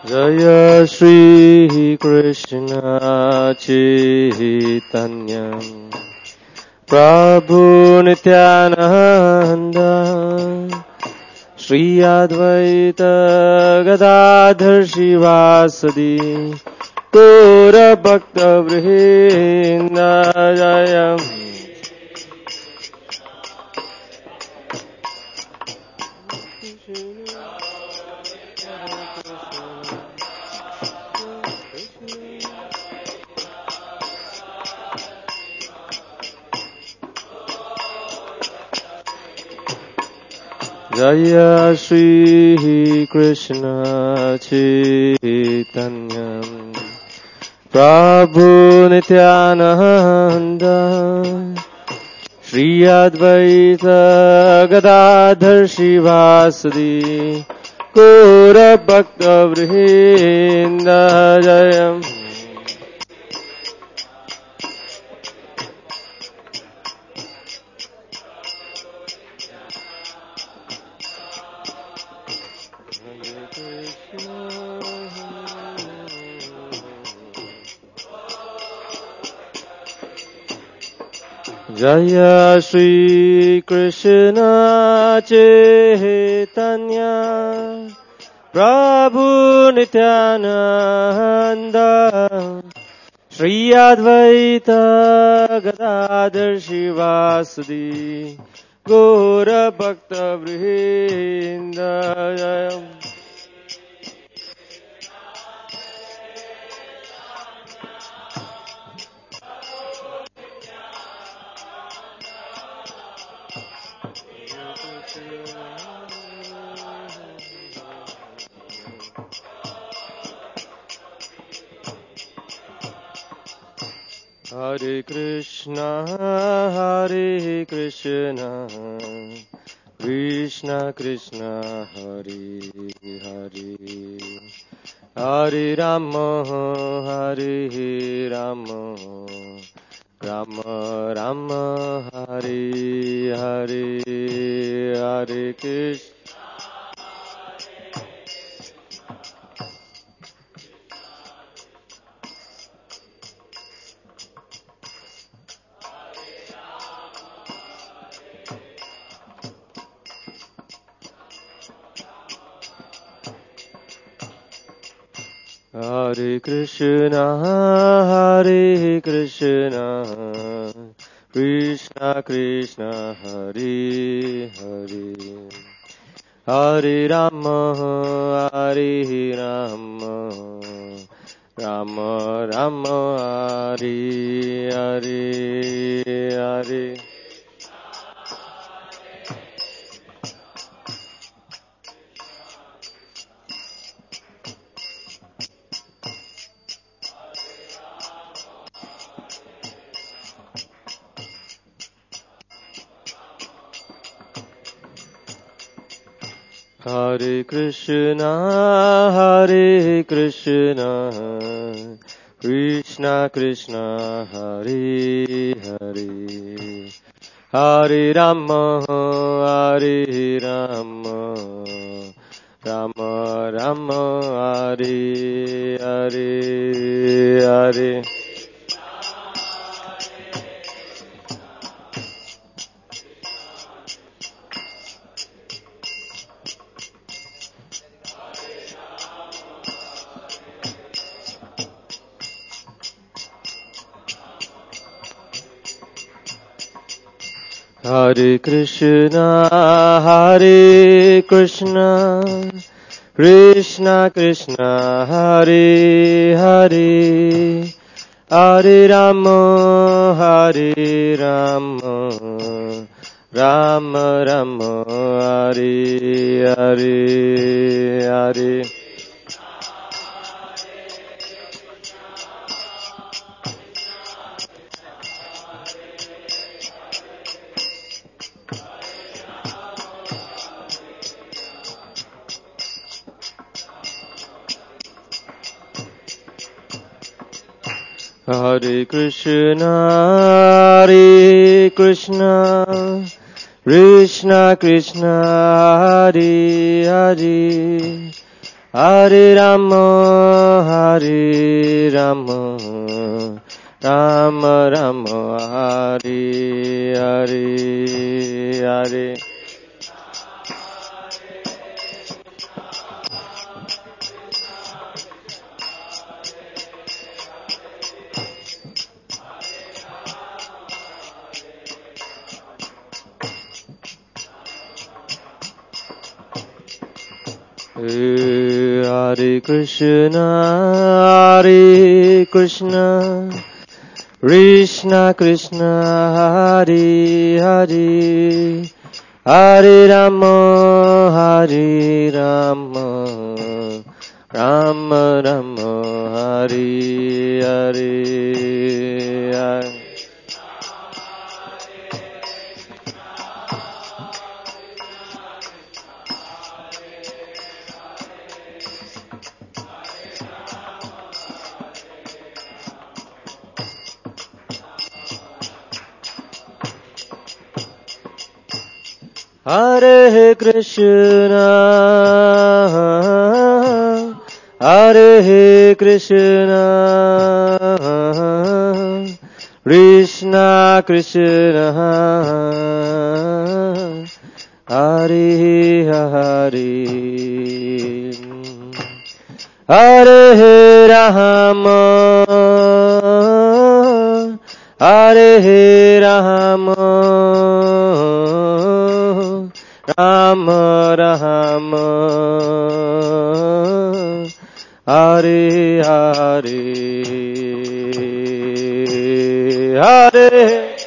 Jaya Shri Krishna Chaitanya Prabhu Nityananda Shri Advaita Gadadhar Shivasadi Gaura Bhakta Vrinda Jaya Jaya Shri Krishna Chaitanya Prabhu Nityananda Shri Advaita Gadadhar Shivasadi Gaura Bhakta Vrinda Jaya Jaya Shri Krishna Chaitanya Prabhu Nityananda Shri Advaita Gadadhar Shivasadi Gaura Bhakta Vrinda Jaya Hare Krishna, Hare Krishna, Krishna Krishna, Hare Hare, Hare Rama, Hare Rama, Rama Rama, Hare Hare, Hare Krishna. Hare Krishna, Hare Krishna, Krishna Krishna, Hare Hare, Hare Rama, Hare Rama, Rama Rama, Hare Hare, Hare. Hare Krishna, Hare Krishna, Krishna Krishna, Hare Hare, Hare Rama, Hare Rama, Rama Rama, Hare Hare, Hare. Hare Krishna, Hare Krishna, Krishna Krishna, Hare Hare, Hare Rama, Hare Rama, Rama Rama, Hare Hare, Hare. Hare Krishna, Hare Krishna, Krishna Krishna, Hare Hare, Hare Rama, Hare Rama, Rama Rama, Hare Hare, Hare. Hare Krishna, Hare Krishna, Krishna Krishna, Hare Hare, Hare Rama, Hare Rama, Rama Rama, Hare Hare, Hare. Hare Krishna, Hare Krishna, Krishna Krishna, Hare Hare, Hare Rama, Hare Rama, Rama Rama, Hare Hare, Hare.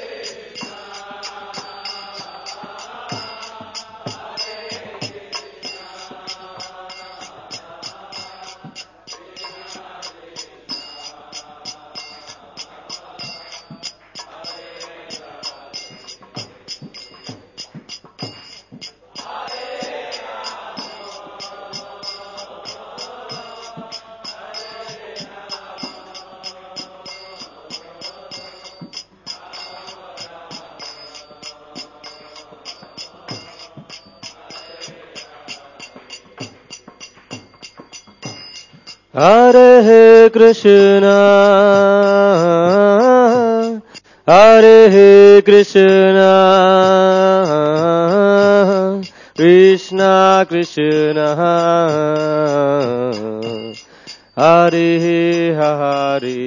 Hare Krishna, Hare Krishna, Krishna Krishna, Hare Hare,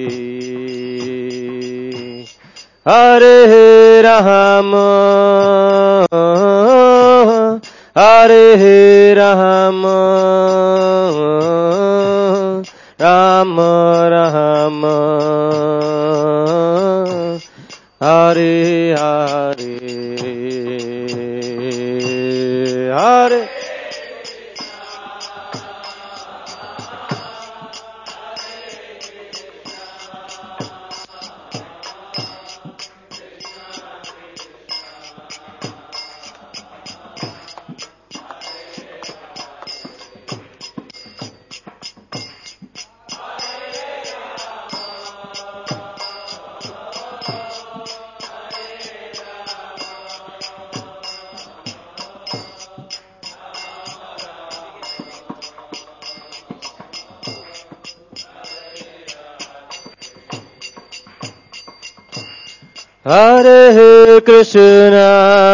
Hare Rama, Hare Rama, Rama Rama, Hare Hare, Hare. Hare Krishna,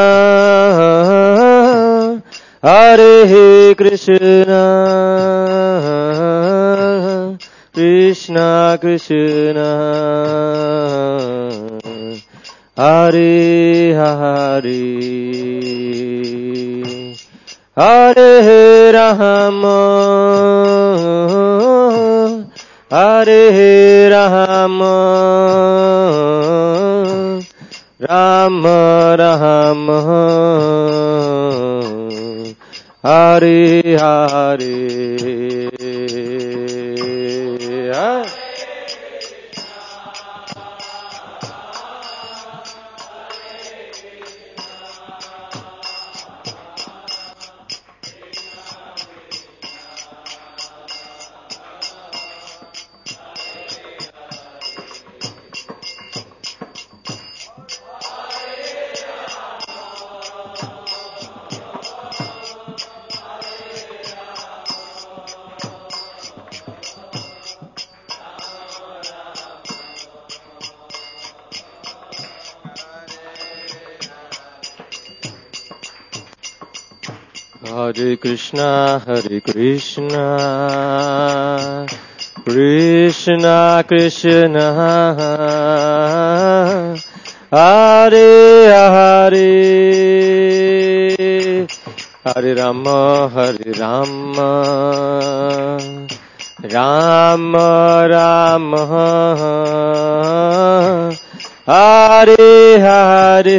Hare Krishna, Krishna Krishna, Hare Hare, Hare Rama, Hare Rama, Rama Rama, Hare Hare, Hare. Hare Krishna, Krishna Krishna, Hare Hare, Hare Rama, Rama Rama, Hare Hare.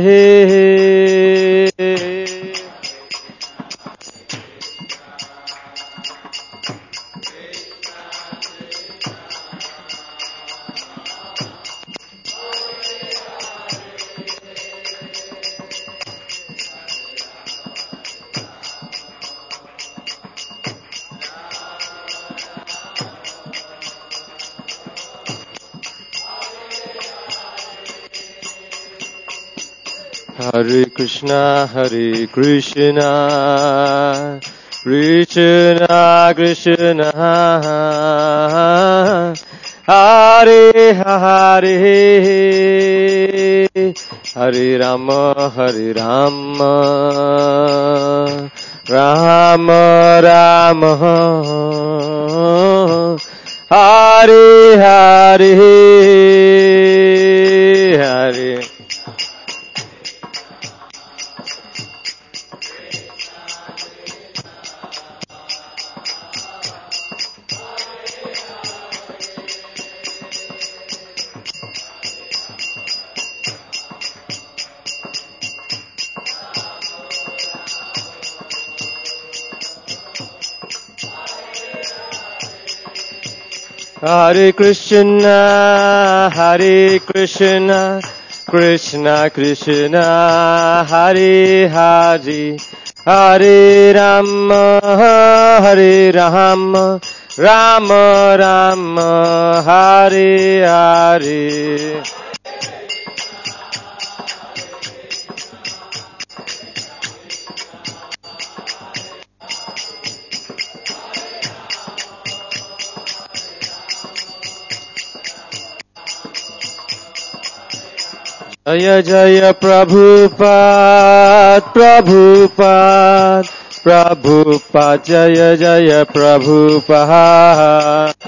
Hare Krishna, Krishna Krishna, Hare Hare, Hare Rama, Rama Rama, Hare Hare, Hare. Hare Krishna, Krishna Krishna, Hare Hare, Hare Rama, Rama Rama, Hare Hare. Jaya Jaya Prabhupada, Prabhupada, Jaya Jaya Prabhupada.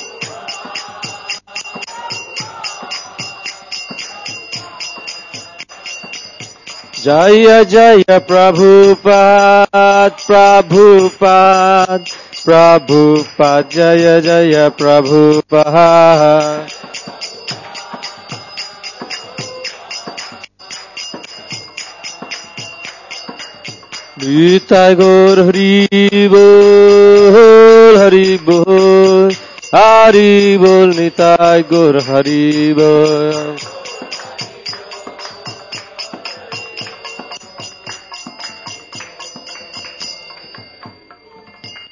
Jaya Jaya Prabhupada, Prabhupada, Jaya Jaya Prabhupada. Nitai Gaur Hari Bol, Hari Bol, Hari Bol, Nitai Gaur Hari Bol.